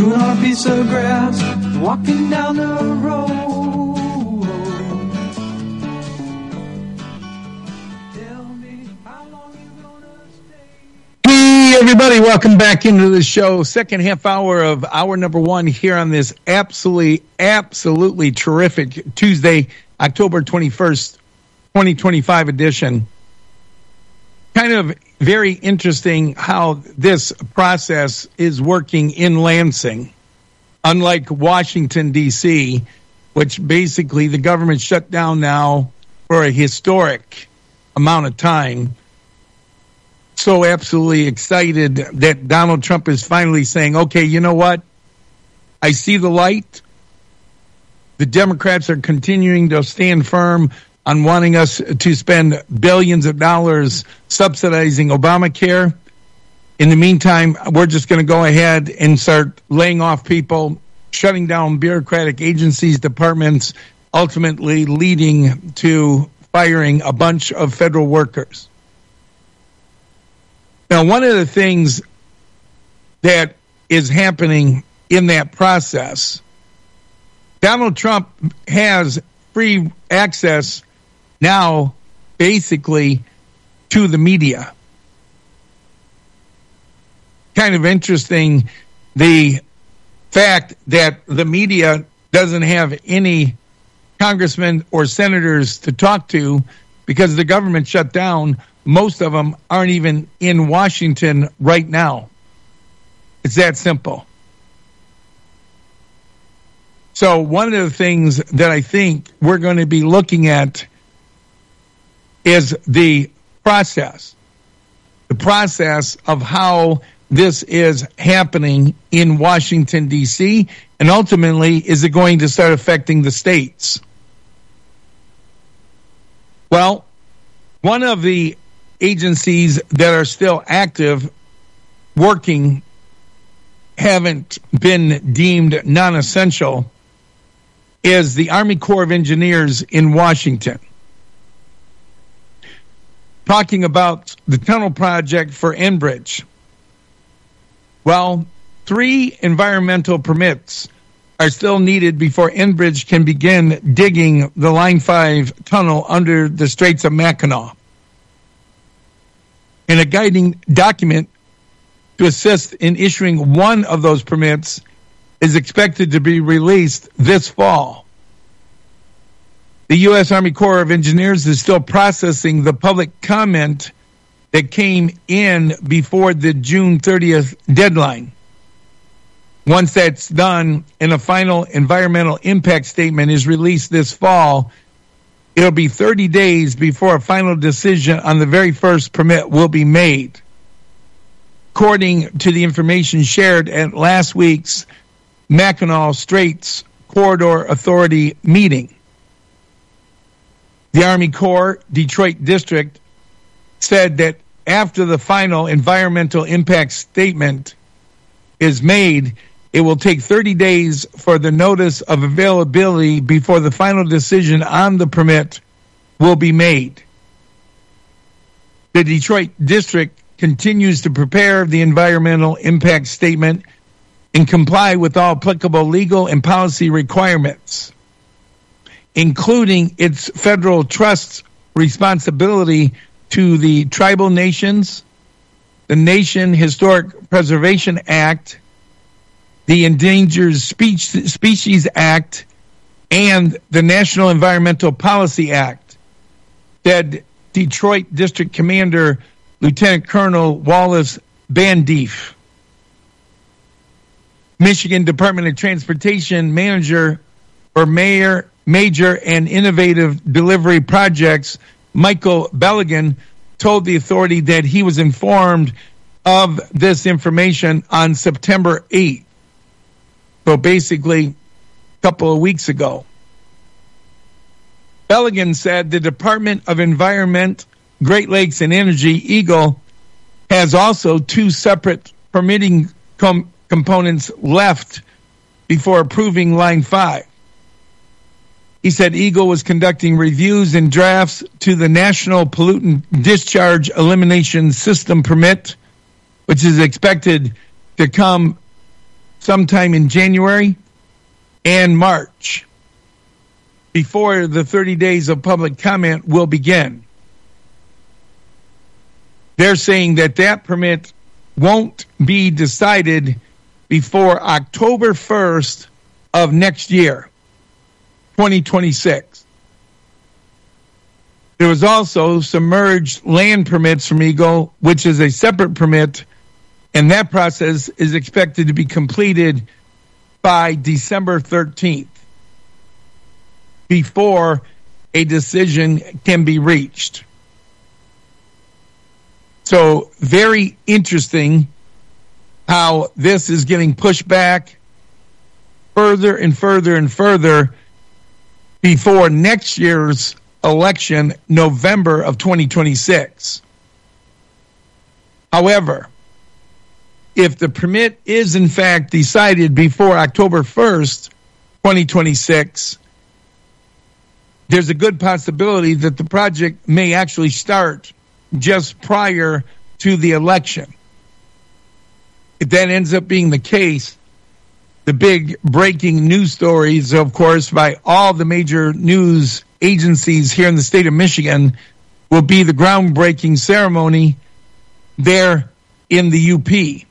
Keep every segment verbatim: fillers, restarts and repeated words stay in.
chewing on a piece of grass, walking down the road. Tell me how long you gonna stay. Hey everybody, welcome back into the show. Second half hour of hour number one here on this absolutely, absolutely terrific Tuesday, October twenty-first, twenty twenty-five edition. Kind of very interesting how this process is working in Lansing. Unlike Washington, D C, which basically the government shut down now for a historic amount of time. So absolutely excited that Donald Trump is finally saying, okay, you know what? I see the light. The Democrats are continuing to stand firm on wanting us to spend billions of dollars subsidizing Obamacare. In the meantime, we're just going to go ahead and start laying off people, shutting down bureaucratic agencies, departments, ultimately leading to firing a bunch of federal workers. Now, one of the things that is happening in that process, Donald Trump has free access now basically to the media. Kind of interesting, the fact that the media doesn't have any congressmen or senators to talk to because the government shut down. Most of them aren't even in Washington right now. It's that simple. So one of the things that I think we're going to be looking at is the process, the process of how this is happening in Washington, D C, and ultimately, is it going to start affecting the states? Well, one of the agencies that are still active, working, haven't been deemed non-essential, is the Army Corps of Engineers in Washington. Talking about the tunnel project for Enbridge. Well, three environmental permits are still needed before Enbridge can begin digging the Line five tunnel under the Straits of Mackinac. And a guiding document to assist in issuing one of those permits is expected to be released this fall. The U S Army Corps of Engineers is still processing the public comment that came in before the June thirtieth deadline. Once that's done and a final environmental impact statement is released this fall, it'll be thirty days before a final decision on the very first permit will be made. According to the information shared at last week's Mackinac Straits Corridor Authority meeting, the Army Corps Detroit District said that after the final environmental impact statement is made, it will take thirty days for the notice of availability before the final decision on the permit will be made. The Detroit District continues to prepare the environmental impact statement and comply with all applicable legal and policy requirements, including its federal trust's responsibility to the tribal nations, the Nation Historic Preservation Act, the Endangered Species Act, and the National Environmental Policy Act, said Detroit District Commander Lieutenant Colonel Wallace Bandeef. Michigan Department of Transportation Manager for Mayor, Major and Innovative Delivery Projects, Michael Belligan, told the authority that he was informed of this information on September eighth. So basically, a couple of weeks ago. Belligan said the Department of Environment, Great Lakes and Energy, EGLE, has also two separate permitting com- components left before approving Line five. He said EGLE was conducting reviews and drafts to the National Pollutant Discharge Elimination System permit, which is expected to come sometime in January and March before the thirty days of public comment will begin. They're saying that that permit won't be decided before October first of next year, twenty twenty-six. There was also submerged land permits from Eagle, which is a separate permit, and that process is expected to be completed by December thirteenth, before a decision can be reached. So very interesting how this is getting pushed back further and further and further before next year's election, November of twenty twenty-six. However, if the permit is in fact decided before October first, twenty twenty-six, there's a good possibility that the project may actually start just prior to the election. If that ends up being the case, the big breaking news stories, of course, by all the major news agencies here in the state of Michigan will be the groundbreaking ceremony there in the U P.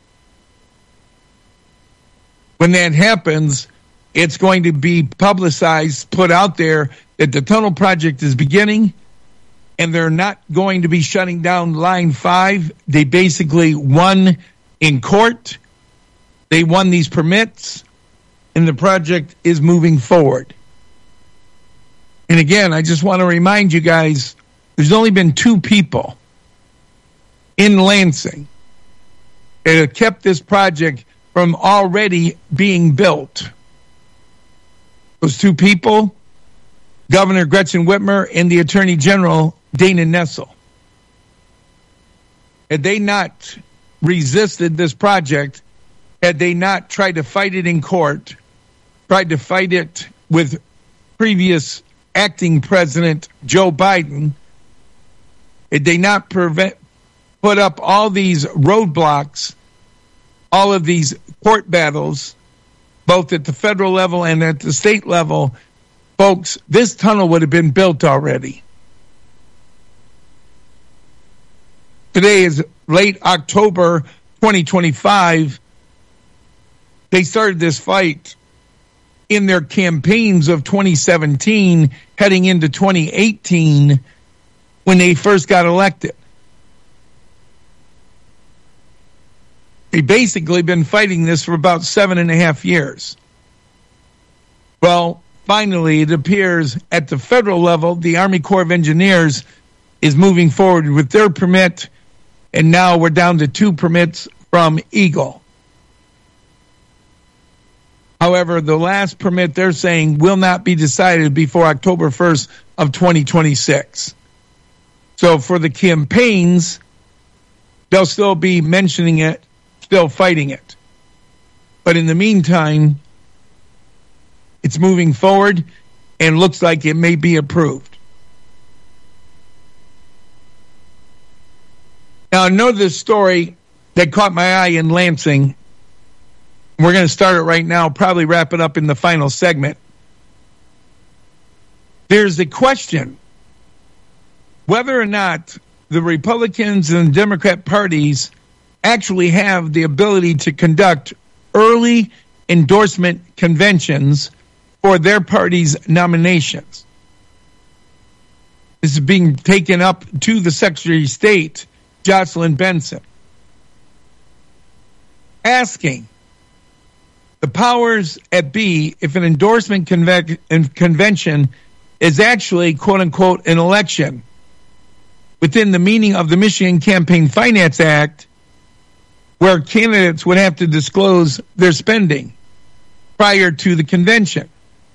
When that happens, it's going to be publicized, put out there that the tunnel project is beginning, and they're not going to be shutting down Line five. They basically won in court. They won these permits, and the project is moving forward. And again, I just want to remind you guys, there's only been two people in Lansing that have kept this project from already being built. Those two people, Governor Gretchen Whitmer and the Attorney General Dana Nessel. Had they not resisted this project, had they not tried to fight it in court, tried to fight it with previous acting President Joe Biden, had they not prevent, put up all these roadblocks, all of these court battles, both at the federal level and at the state level, folks, this tunnel would have been built already. Today is late October twenty twenty-five. They started this fight in their campaigns of twenty seventeen, heading into twenty eighteen, when they first got elected. They've basically been fighting this for about seven and a half years. Well, finally, it appears at the federal level, the Army Corps of Engineers is moving forward with their permit, and now we're down to two permits from Eagle. However, the last permit, they're saying, will not be decided before October first of twenty twenty-six. So for the campaigns, they'll still be mentioning it, still fighting it. But in the meantime, it's moving forward and looks like it may be approved. Now, I know this story that caught my eye in Lansing. We're going to start it right now, probably wrap it up in the final segment. There's a question whether or not the Republicans and Democrat parties actually have the ability to conduct early endorsement conventions for their party's nominations. This is being taken up to the Secretary of State, Jocelyn Benson, asking the powers at be if an endorsement conve- convention is actually, quote unquote, an election within the meaning of the Michigan Campaign Finance Act, where candidates would have to disclose their spending prior to the convention.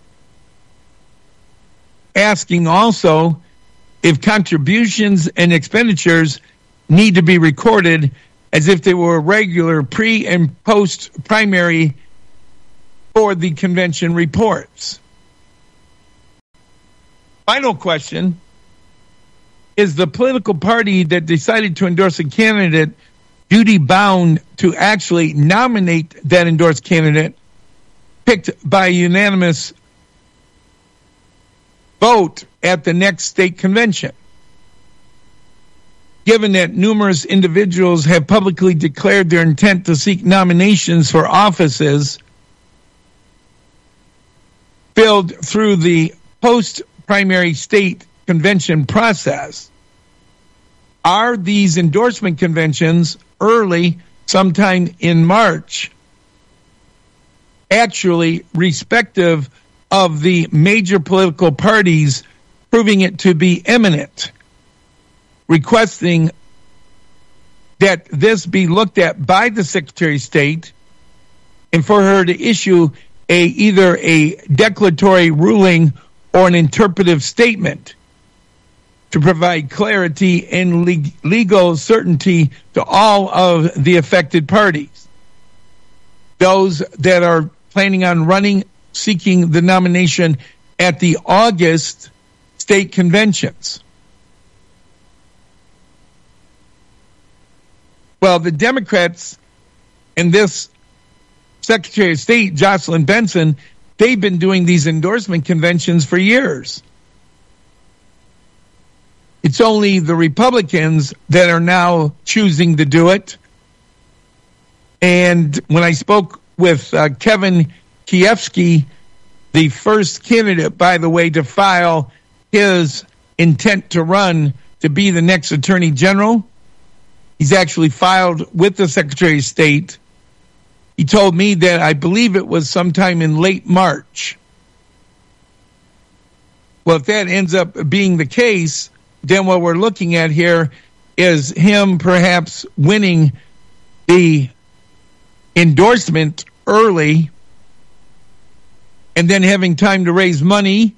Asking also if contributions and expenditures need to be recorded as if they were regular pre- and post-primary for the convention reports. Final question: is the political party that decided to endorse a candidate duty bound to actually nominate that endorsed candidate picked by a unanimous vote at the next state convention. Given that numerous individuals have publicly declared their intent to seek nominations for offices filled through the post-primary state convention process, are these endorsement conventions early, sometime in March, actually respective of the major political parties proving it to be imminent, requesting that this be looked at by the Secretary of State and for her to issue a either a declaratory ruling or an interpretive statement to provide clarity and le- legal certainty to all of the affected parties. Those that are planning on running, seeking the nomination at the August state conventions. Well, the Democrats and this Secretary of State, Jocelyn Benson, they've been doing these endorsement conventions for years. It's only the Republicans that are now choosing to do it. And when I spoke with uh, Kevin Kiefsky, the first candidate, by the way, to file his intent to run to be the next Attorney General, he's actually filed with the Secretary of State. He told me that I believe it was sometime in late March. Well, if that ends up being the case, then what we're looking at here is him perhaps winning the endorsement early and then having time to raise money,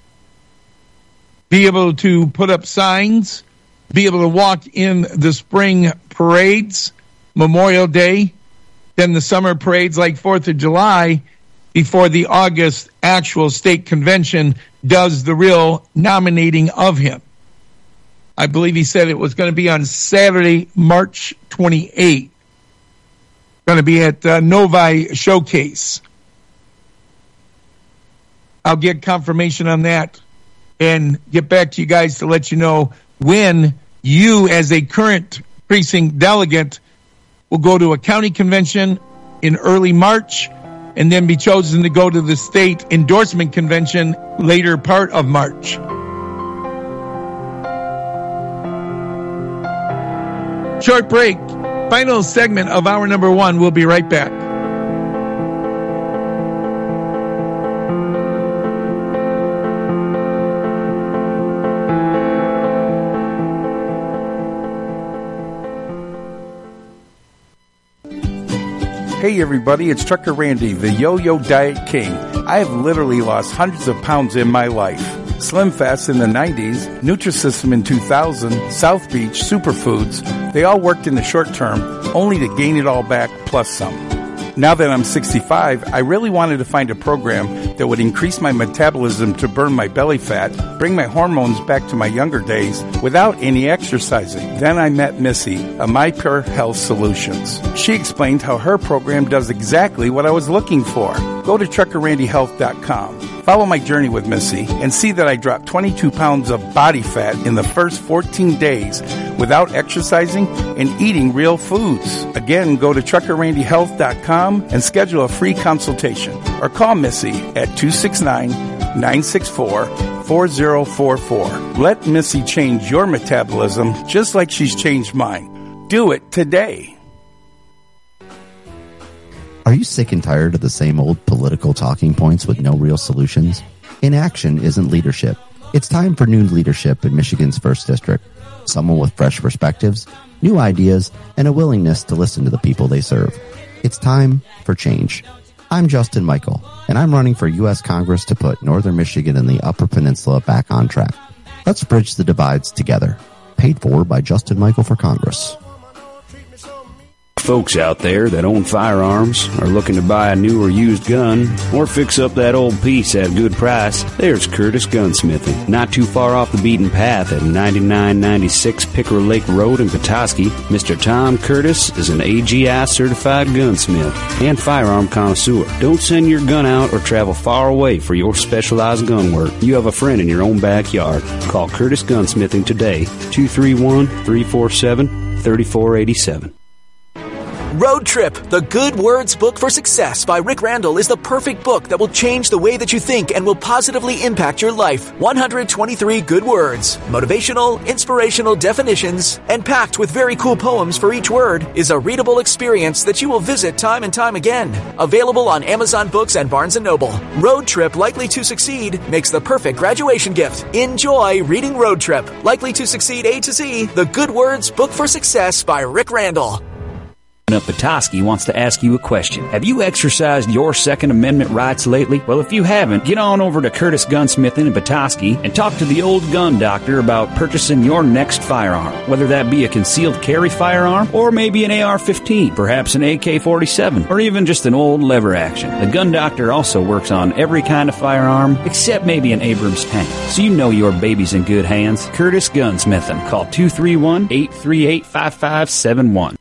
be able to put up signs, be able to walk in the spring parades, Memorial Day, then the summer parades like fourth of July, before the August actual state convention does the real nominating of him. I believe he said it was going to be on Saturday, March twenty-eighth. Going to be at uh, Novi Showcase. I'll get confirmation on that and get back to you guys to let you know when you, as a current precinct delegate, will go to a county convention in early March and then be chosen to go to the state endorsement convention later part of March. Short break. Final segment of hour number one. We'll be right back. Hey everybody, it's Trucker Randy, the Yo-Yo Diet King. I have literally lost hundreds of pounds in my life. Slim Fast in the nineties, Nutrisystem in two thousand, South Beach, Superfoods, they all worked in the short term, only to gain it all back plus some. Now that I'm sixty-five, I really wanted to find a program that would increase my metabolism to burn my belly fat, bring my hormones back to my younger days without any exercising. Then I met Missy, of My Pure Health Solutions. She explained how her program does exactly what I was looking for. Go to trucker randy health dot com. Follow my journey with Missy and see that I dropped twenty-two pounds of body fat in the first fourteen days without exercising and eating real foods. Again, go to trucker randy health dot com and schedule a free consultation or call Missy at two six nine, nine six four, four zero four four. Let Missy change your metabolism just like she's changed mine. Do it today. Are you sick and tired of the same old political talking points with no real solutions? Inaction isn't leadership. It's time for new leadership in Michigan's first District. Someone with fresh perspectives, new ideas, and a willingness to listen to the people they serve. It's time for change. I'm Justin Michael, and I'm running for U S Congress to put Northern Michigan and the Upper Peninsula back on track. Let's bridge the divides together. Paid for by Justin Michael for Congress. folks out there that own firearms, are looking to buy a new or used gun, or fix up that old piece at a good price, there's Curtis Gunsmithing. Not too far off the beaten path at ninety-nine ninety-six Pickerel Lake Road in Petoskey, Mister Tom Curtis is an A G I certified gunsmith and firearm connoisseur. Don't send your gun out or travel far away for your specialized gun work. You have a friend in your own backyard. Call Curtis Gunsmithing today, two three one, three four seven, three four eight seven. Road Trip, the Good Words Book for Success by Rick Randall is the perfect book that will change the way that you think and will positively impact your life. one hundred twenty-three good words, motivational, inspirational definitions, and packed with very cool poems for each word is a readable experience that you will visit time and time again. Available on Amazon Books and Barnes and Noble. Road Trip, Likely to Succeed makes the perfect graduation gift. Enjoy reading Road Trip, Likely to Succeed A to Z, the Good Words Book for Success by Rick Randall. Up Petoskey wants to ask you a question. Have you exercised your Second Amendment rights lately? Well, if you haven't, get on over to Curtis Gunsmithing in Petoskey and talk to the old gun doctor about purchasing your next firearm. Whether that be a concealed carry firearm or maybe an A R fifteen, perhaps an A K forty-seven, or even just an old lever action. The gun doctor also works on every kind of firearm except maybe an Abrams tank. So you know your baby's in good hands. Curtis Gunsmithing. Call two three one, eight three eight, five five seven one.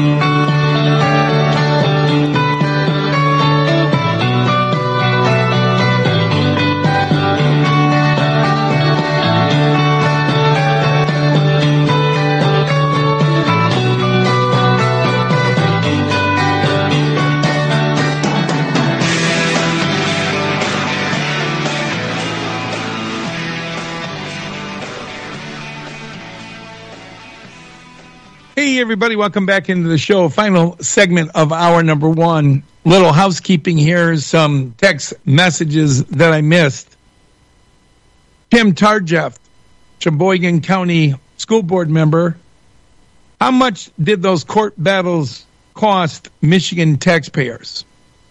Hey, everybody, welcome back into the show. Final segment of hour number one. Little housekeeping here, some text messages that I missed. Tim Tarjeff, Sheboygan County School Board member. How much did those court battles cost Michigan taxpayers?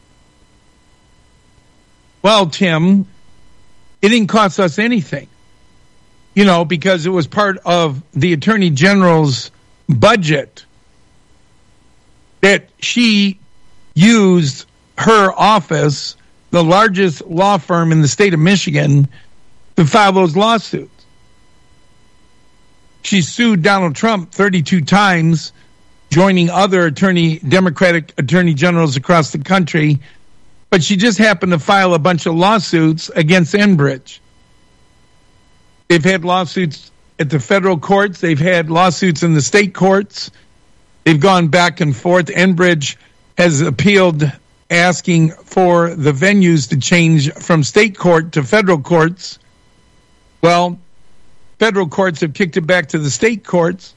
Well, Tim, it didn't cost us anything, you know, because it was part of the Attorney General's budget that she used her office, the largest law firm in the state of Michigan, to file those lawsuits. She sued Donald Trump thirty-two times, joining other attorney Democratic attorney generals across the country, but she just happened to file a bunch of lawsuits against Enbridge. They've had lawsuits at the federal courts. They've had lawsuits in the state courts. They've gone back and forth. Enbridge has appealed, asking for the venues to change from state court to federal courts. Well, federal courts have kicked it back to the state courts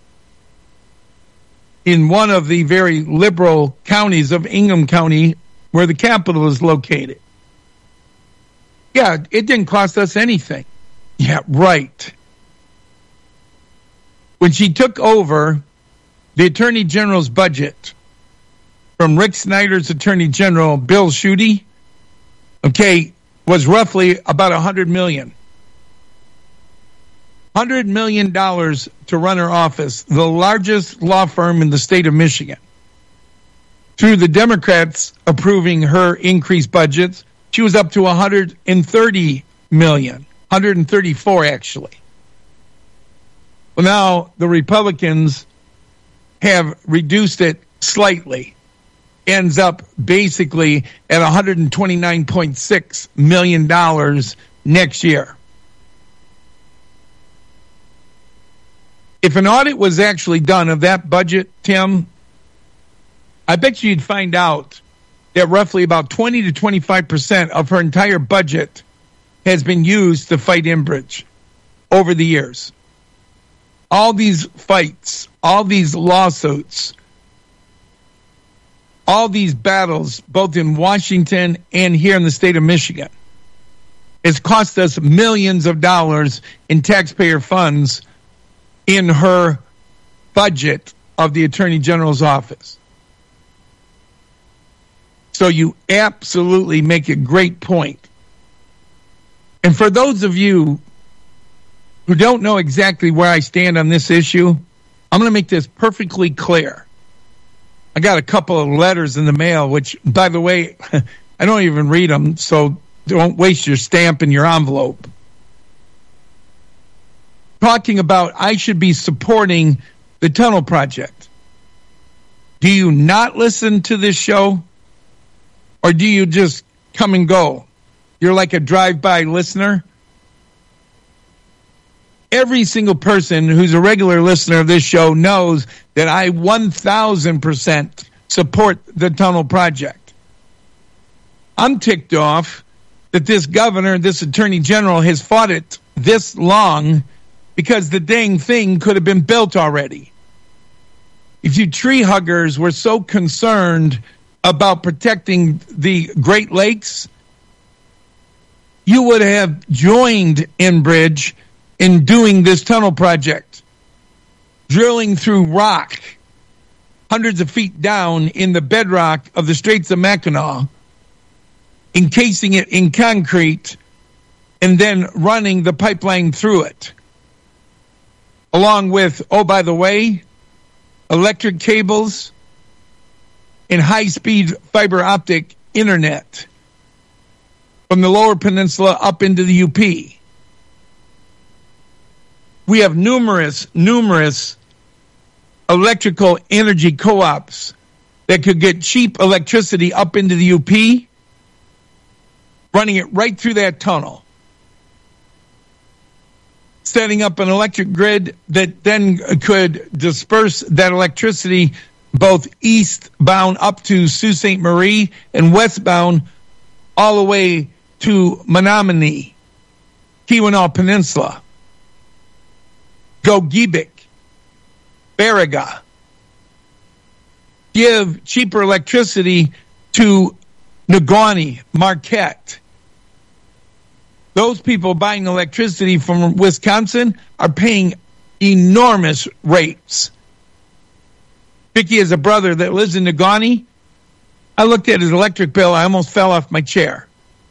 in one of the very liberal counties of Ingham County, where the capital is located. Yeah, it didn't cost us anything. Yeah, right. When she took over the Attorney General's budget from Rick Snyder's Attorney General, Bill Schuette, okay, was roughly about one hundred million dollars. one hundred million dollars to run her office, the largest law firm in the state of Michigan. Through the Democrats approving her increased budgets, she was up to one hundred thirty million dollars, one hundred thirty-four actually. Well, now the Republicans have reduced it slightly. Ends up basically at one hundred twenty-nine point six million dollars next year. If an audit was actually done of that budget, Tim, I bet you'd find out that roughly about twenty to twenty-five percent of her entire budget has been used to fight Enbridge over the years. All these fights, all these lawsuits, all these battles, both in Washington and here in the state of Michigan, it's cost us millions of dollars in taxpayer funds in her budget of the Attorney General's office. So you absolutely make a great point. And for those of you who don't know exactly where I stand on this issue, I'm going to make this perfectly clear. I got a couple of letters in the mail, which, by the way, I don't even read them, so don't waste your stamp and your envelope. Talking about I should be supporting the tunnel project. Do you not listen to this show? Or do you just come and go? You're like a drive-by listener? Every single person who's a regular listener of this show knows that I one thousand percent support the tunnel project. I'm ticked off that this governor, this attorney general has fought it this long because the dang thing could have been built already. If you tree huggers were so concerned about protecting the Great Lakes, you would have joined Enbridge in doing this tunnel project, drilling through rock hundreds of feet down in the bedrock of the Straits of Mackinac, encasing it in concrete, and then running the pipeline through it. Along with, oh, by the way, electric cables and high-speed fiber optic internet from the Lower Peninsula up into the U P. We have numerous, numerous electrical energy co-ops that could get cheap electricity up into the U P, running it right through that tunnel, setting up an electric grid that then could disperse that electricity both eastbound up to Sault Ste. Marie and westbound all the way to Menominee, Keweenaw Peninsula, Gogebic, Baraga. Give cheaper electricity to Negaunee, Marquette. Those people buying electricity from Wisconsin are paying enormous rates. Vicky has a brother that lives in Negaunee. I looked at his electric bill. I almost fell off my chair.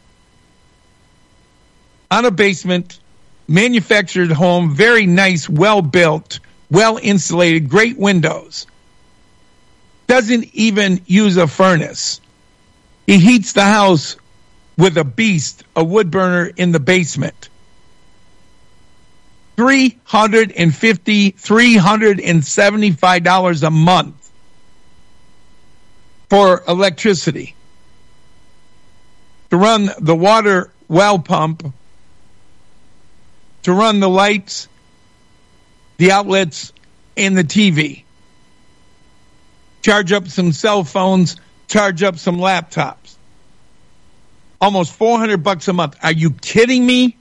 On a basement, manufactured home, very nice, well-built, well-insulated, great windows. Doesn't even use a furnace. He heats the house with a beast, a wood burner in the basement. three hundred fifty dollars, three hundred seventy-five dollars a month for electricity. To run the water well pump, to run the lights, the outlets, and the T V. Charge up some cell phones, charge up some laptops. Almost four hundred bucks a month. Are you kidding me?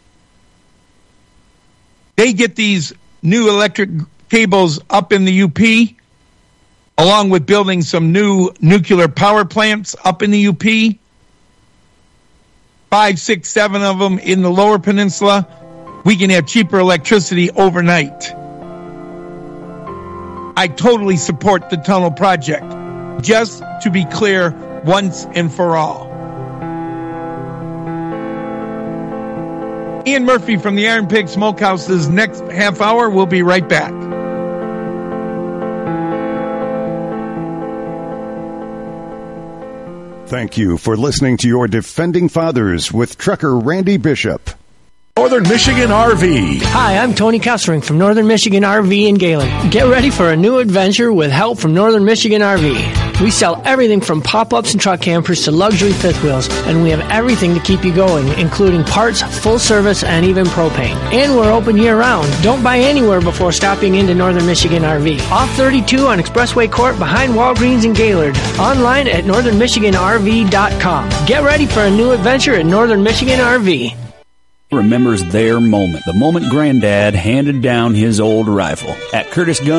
They get these new electric cables up in the U P, along with building some new nuclear power plants up in the U P. Five, six, seven of them in the Lower Peninsula. We can have cheaper electricity overnight. I totally support the tunnel project. Just to be clear, once and for all. Ian Murphy from the Iron Pig Smokehouse's next half hour. We'll be right back. Thank you for listening to your Defending Fathers with Trucker Randy Bishop. Northern Michigan R V. Hi, I'm Tony Kessering from Northern Michigan R V in Galen. Get ready for a new adventure with help from Northern Michigan R V. We sell everything from pop-ups and truck campers to luxury fifth wheels, and we have everything to keep you going, including parts, full service, and even propane. And we're open year-round. Don't buy anywhere before stopping into Northern Michigan R V. Off thirty-two on Expressway Court behind Walgreens in Gaylord. Online at northern michigan r v dot com. Get ready for a new adventure at Northern Michigan R V. Remembers their moment, the moment Granddad handed down his old rifle. At Curtis Gun